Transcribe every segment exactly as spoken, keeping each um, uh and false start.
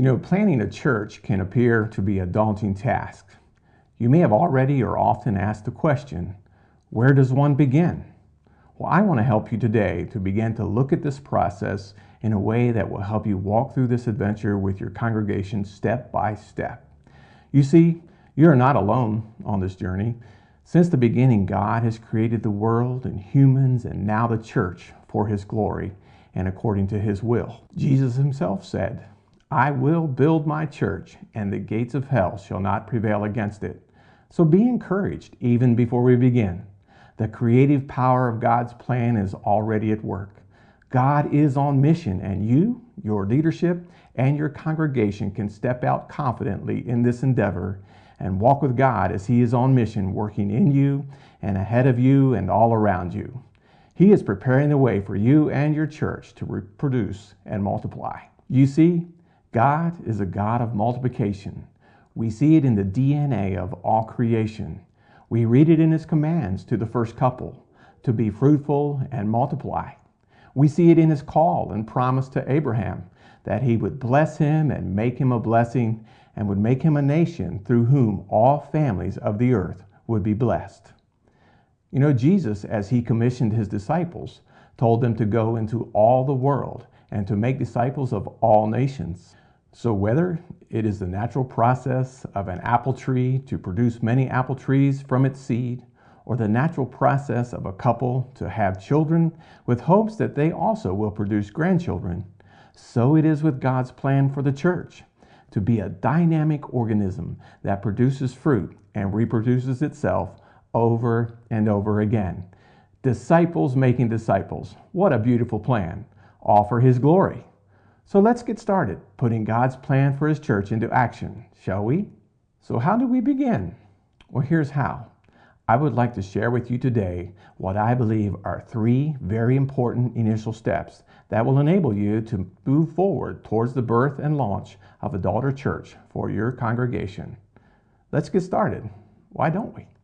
You know, planning a church can appear to be a daunting task. You may have already or often asked the question, where does one begin? Well, I want to help you today to begin to look at this process in a way that will help you walk through this adventure with your congregation step by step. You see, you are not alone on this journey. Since the beginning, God has created the world and humans and now the church for His glory and according to His will. Jesus Himself said, I will build my church, and the gates of hell shall not prevail against it. So be encouraged even before we begin. The creative power of God's plan is already at work. God is on mission, and you, your leadership, and your congregation can step out confidently in this endeavor and walk with God as He is on mission, working in you and ahead of you and all around you. He is preparing the way for you and your church to reproduce and multiply. You see, God is a God of multiplication. We see it in the D N A of all creation. We read it in His commands to the first couple, to be fruitful and multiply. We see it in His call and promise to Abraham that He would bless him and make him a blessing and would make him a nation through whom all families of the earth would be blessed. You know, Jesus, as He commissioned His disciples, told them to go into all the world and to make disciples of all nations. So whether it is the natural process of an apple tree to produce many apple trees from its seed, or the natural process of a couple to have children with hopes that they also will produce grandchildren, so it is with God's plan for the church, to be a dynamic organism that produces fruit and reproduces itself over and over again. Disciples making disciples. What a beautiful plan, all for His glory. So let's get started putting God's plan for His church into action, shall we? So how do we begin? Well, here's how. I would like to share with you today what I believe are three very important initial steps that will enable you to move forward towards the birth and launch of a daughter church for your congregation. Let's get started. Why don't we?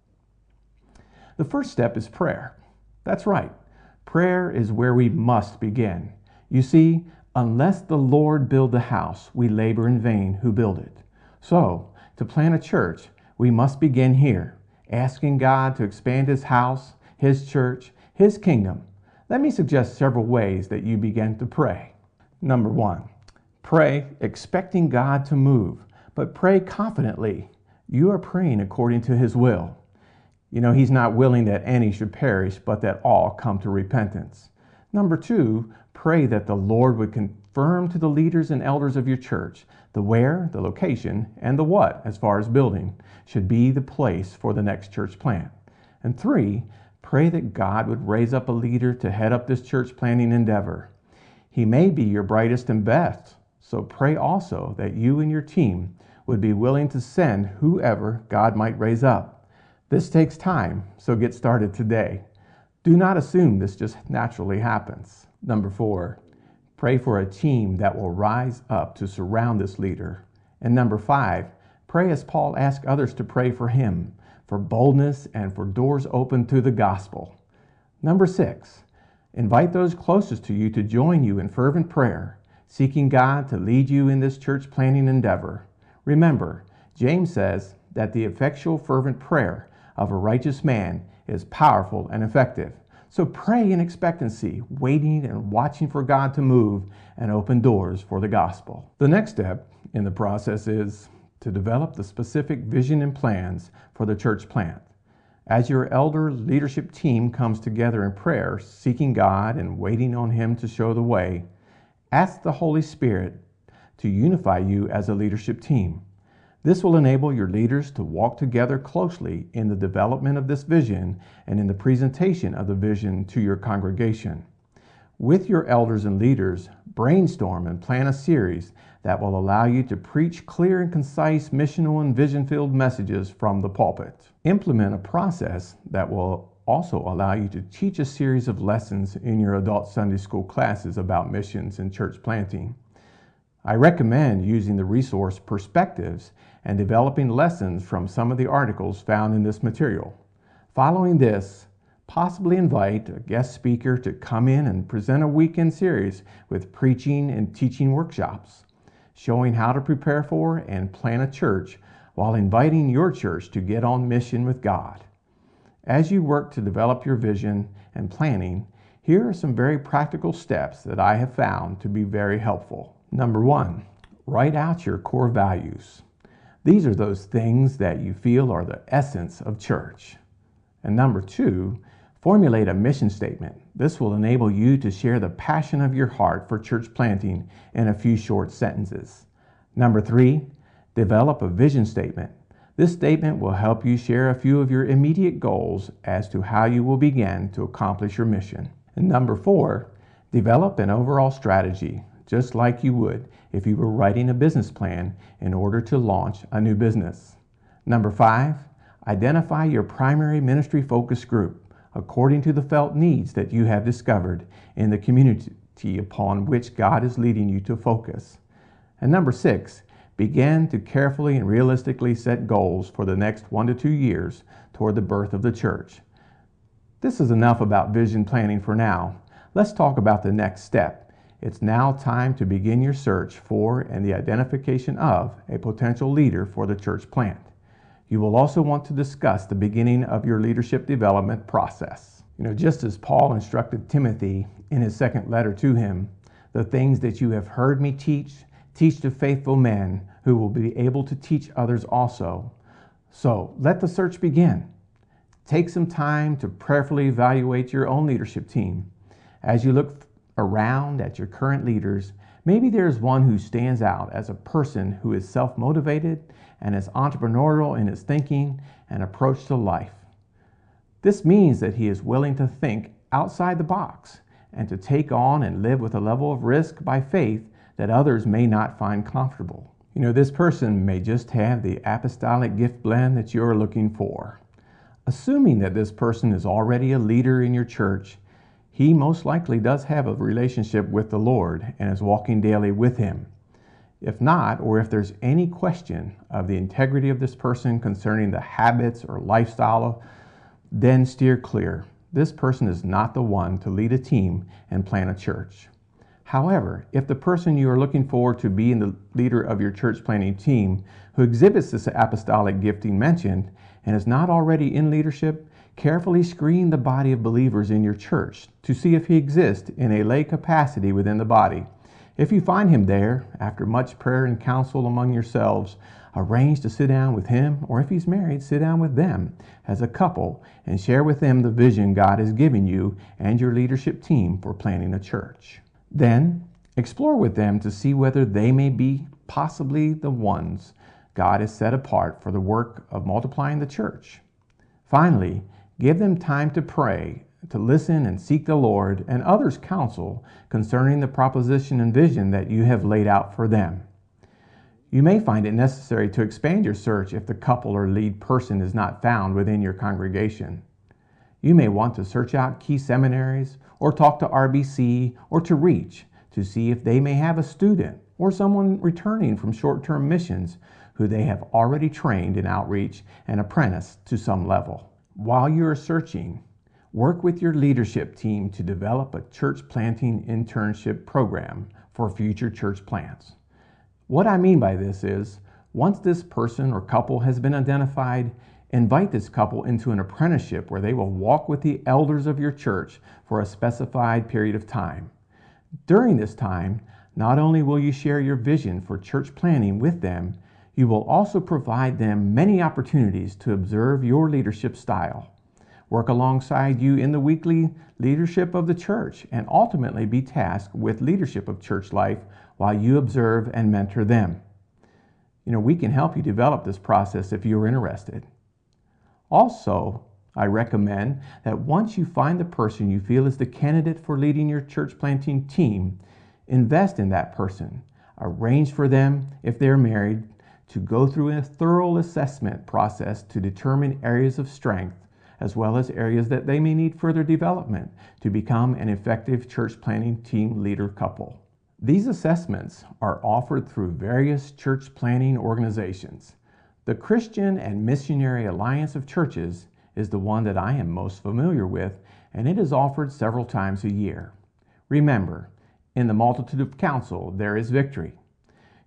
The first step is prayer. That's right. Prayer is where we must begin. You see, unless the Lord build the house, we labor in vain who build it. So, to plant a church, we must begin here, asking God to expand His house, His church, His kingdom. Let me suggest several ways that you begin to pray. Number one, pray expecting God to move, but pray confidently. You are praying according to His will. You know, He's not willing that any should perish, but that all come to repentance. Number two, pray that the Lord would confirm to the leaders and elders of your church the where, the location, and the what, as far as building, should be the place for the next church plant. And three, pray that God would raise up a leader to head up this church planting endeavor. He may be your brightest and best, so pray also that you and your team would be willing to send whoever God might raise up. This takes time, so get started today. Do not assume this just naturally happens. Number four, pray for a team that will rise up to surround this leader. And number five, pray as Paul asked others to pray for him, for boldness and for doors open to the gospel. Number six, invite those closest to you to join you in fervent prayer, seeking God to lead you in this church planting endeavor. Remember, James says that the effectual fervent prayer of a righteous man is powerful and effective. So pray in expectancy, waiting and watching for God to move and open doors for the gospel. The next step in the process is to develop the specific vision and plans for the church plant. As your elder leadership team comes together in prayer, seeking God and waiting on Him to show the way, ask the Holy Spirit to unify you as a leadership team. This will enable your leaders to walk together closely in the development of this vision and in the presentation of the vision to your congregation. With your elders and leaders, brainstorm and plan a series that will allow you to preach clear and concise missional and vision-filled messages from the pulpit. Implement a process that will also allow you to teach a series of lessons in your adult Sunday school classes about missions and church planting. I recommend using the resource Perspectives and developing lessons from some of the articles found in this material. Following this, possibly invite a guest speaker to come in and present a weekend series with preaching and teaching workshops. showing how to prepare for and plan a church while inviting your church to get on mission with God. As you work to develop your vision and planning, here are some very practical steps that I have found to be very helpful. Number one, write out your core values. These are those things that you feel are the essence of church. And number two, formulate a mission statement. This will enable you to share the passion of your heart for church planting in a few short sentences. Number three, develop a vision statement. This statement will help you share a few of your immediate goals as to how you will begin to accomplish your mission. And number four, develop an overall strategy, just like you would if you were writing a business plan in order to launch a new business. Number five, identify your primary ministry focus group according to the felt needs that you have discovered in the community upon which God is leading you to focus. And number six, begin to carefully and realistically set goals for the next one to two years toward the birth of the church. This is enough about vision planning for now. Let's talk about the next step. It's now time to begin your search for and the identification of a potential leader for the church plant. You will also want to discuss the beginning of your leadership development process. You know, just as Paul instructed Timothy in his second letter to him, the things that you have heard me teach, teach to faithful men who will be able to teach others also. So let the search begin. Take some time to prayerfully evaluate your own leadership team. As you look around at your current leaders, maybe there is one who stands out as a person who is self-motivated and is entrepreneurial in his thinking and approach to life. This means that he is willing to think outside the box and to take on and live with a level of risk by faith that others may not find comfortable. You know, this person may just have the apostolic gift blend that you're looking for. Assuming that this person is already a leader in your church, he most likely does have a relationship with the Lord and is walking daily with him. If not, or if there's any question of the integrity of this person concerning the habits or lifestyle, then steer clear. This person is not the one to lead a team and plant a church. However, if the person you are looking for to be in the leader of your church planting team who exhibits this apostolic gifting mentioned and is not already in leadership, carefully screen the body of believers in your church to see if he exists in a lay capacity within the body. If you find him there, after much prayer and counsel among yourselves, arrange to sit down with him, or if he's married, sit down with them as a couple and share with them the vision God has given you and your leadership team for planting a church. Then, explore with them to see whether they may be possibly the ones God has set apart for the work of multiplying the church. Finally, give them time to pray, to listen and seek the Lord and others' counsel concerning the proposition and vision that you have laid out for them. You may find it necessary to expand your search if the couple or lead person is not found within your congregation. You may want to search out key seminaries or talk to R B C or to Reach to see if they may have a student or someone returning from short-term missions who they have already trained in outreach and apprenticed to some level. While you are searching, work with your leadership team to develop a church planting internship program for future church plants. What I mean by this is, once this person or couple has been identified, invite this couple into an apprenticeship where they will walk with the elders of your church for a specified period of time. During this time, not only will you share your vision for church planting with them, you will also provide them many opportunities to observe your leadership style, work alongside you in the weekly leadership of the church, and ultimately be tasked with leadership of church life while you observe and mentor them. You know, we can help you develop this process if you're interested. Also, I recommend that once you find the person you feel is the candidate for leading your church planting team, invest in that person. Arrange for them, if they're married, to go through a thorough assessment process to determine areas of strength, as well as areas that they may need further development to become an effective church planting team leader couple. These assessments are offered through various church planting organizations. The Christian and Missionary Alliance of Churches is the one that I am most familiar with, and it is offered several times a year. Remember, in the multitude of counsel there is victory.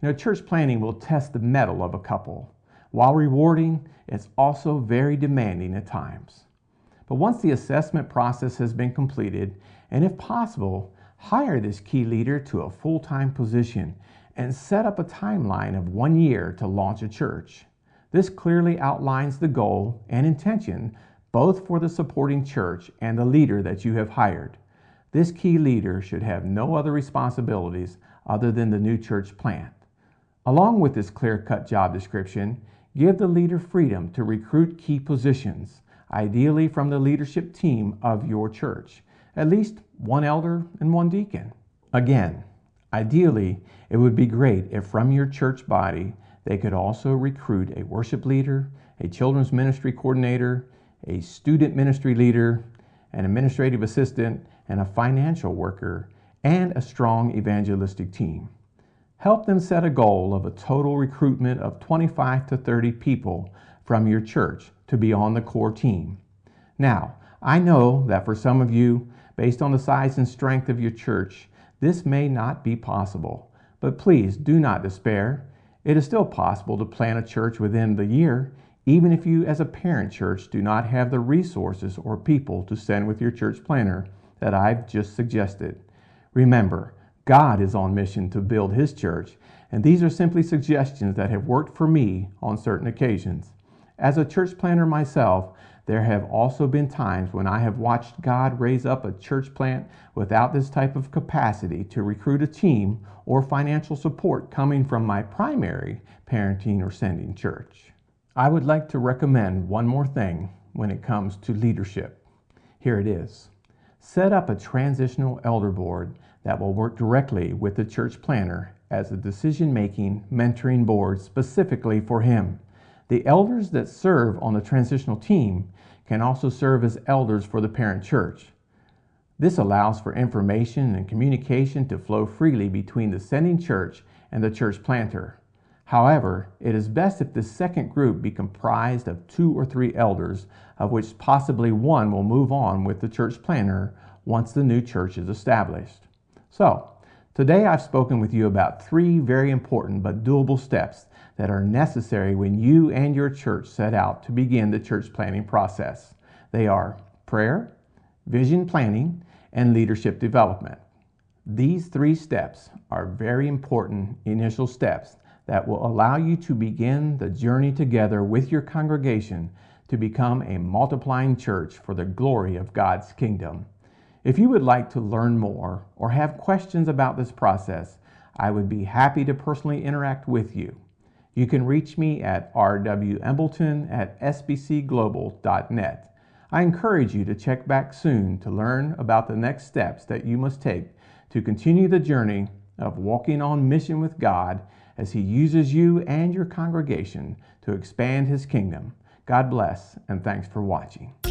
You know, church planning will test the mettle of a couple. While rewarding, it's also very demanding at times. But once the assessment process has been completed, and if possible, hire this key leader to a full-time position and set up a timeline of one year to launch a church. This clearly outlines the goal and intention both for the supporting church and the leader that you have hired. This key leader should have no other responsibilities other than the new church plant. Along with this clear-cut job description, give the leader freedom to recruit key positions, ideally from the leadership team of your church, at least one elder and one deacon. Again, ideally, it would be great if from your church body they could also recruit a worship leader, a children's ministry coordinator, a student ministry leader, an administrative assistant, and a financial worker, and a strong evangelistic team. Help them set a goal of a total recruitment of twenty-five to thirty people from your church to be on the core team. Now, I know that for some of you, based on the size and strength of your church, this may not be possible, but please do not despair. It is still possible to plant a church within the year, even if you as a parent church do not have the resources or people to send with your church planner that I've just suggested. Remember, God is on mission to build His church, and these are simply suggestions that have worked for me on certain occasions. As a church planner myself, there have also been times when I have watched God raise up a church plant without this type of capacity to recruit a team or financial support coming from my primary parenting or sending church. I would like to recommend one more thing when it comes to leadership. Here it is. Set up a transitional elder board that will work directly with the church planner as a decision-making, mentoring board specifically for him. The elders that serve on the transitional team can also serve as elders for the parent church. This allows for information and communication to flow freely between the sending church and the church planter. However, it is best if the second group be comprised of two or three elders, of which possibly one will move on with the church planter once the new church is established. So, today I've spoken with you about three very important but doable steps that are necessary when you and your church set out to begin the church planning process. They are prayer, vision planning, and leadership development. These three steps are very important initial steps that will allow you to begin the journey together with your congregation to become a multiplying church for the glory of God's kingdom. If you would like to learn more or have questions about this process, I would be happy to personally interact with you. You can reach me at r w embleton at s b c global dot net. I encourage you to check back soon to learn about the next steps that you must take to continue the journey of walking on mission with God as He uses you and your congregation to expand His kingdom. God bless, and thanks for watching.